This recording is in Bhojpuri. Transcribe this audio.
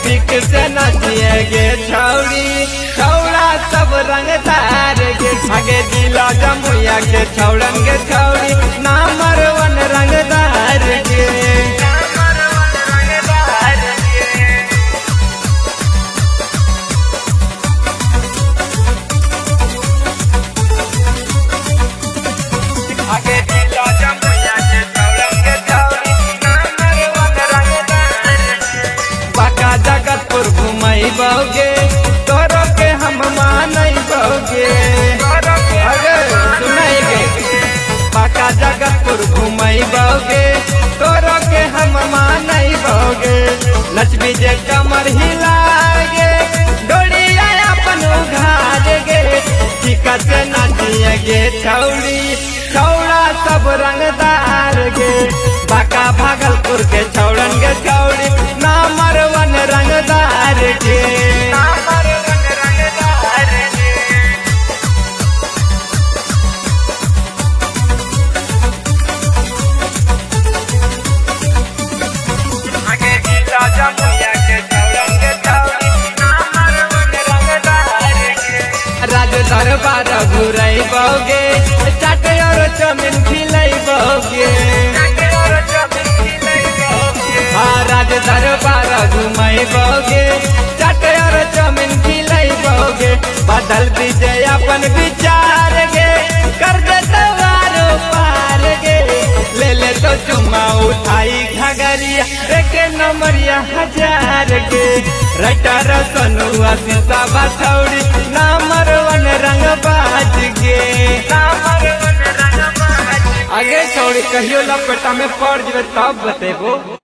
पिक से नचिए गे छौड़ी छौड़ा सब रंगदार गे आगे जिला जमुइया के छौड़न गे छौड़ी नंबर 1 रंगदार गे आगे जिला जमुइया के छौड़न गे छौड़ी नंबर 1 रंगदार बाका जगतपुर घुमई बौगे तोरो के हम मानई बौगे अरे सुनई गे बाका जगतपुर घुमई बौगे तोरो के हम मानई बौगे नचबी जे कमर हिलागे डोरिया अपन उघार गे टिका से नाचिए गे छौड़ी छौड़ा सब रंगदार गे बाका भागलपुर के छौड़न गे छौड़ी नंबर 1 रंगदार गे नंबर 1 रंगदार गे आगे जिला जमुइया के छौड़न गे छौड़ी नंबर 1 रंगदार गे राज दरबार घुरई बौगे चाट और चमिन खिलई बौगे हाँ राज दरबार घुमई बौगे चाट और चमिन खिलई बौगे बदल विजय अपन विचार गे कर दे तवारो पार गे ले तो चुम्मा उठाई घगरिया एक नंबरिया 1000 गे राइटर सनुआ सीसा बछौड़ी नंबर 1 रंगबाज गे नंबर 1 रंगबाज आगे छौड़ी कहियो लपेटा में पड़ जबे तब बतेबो।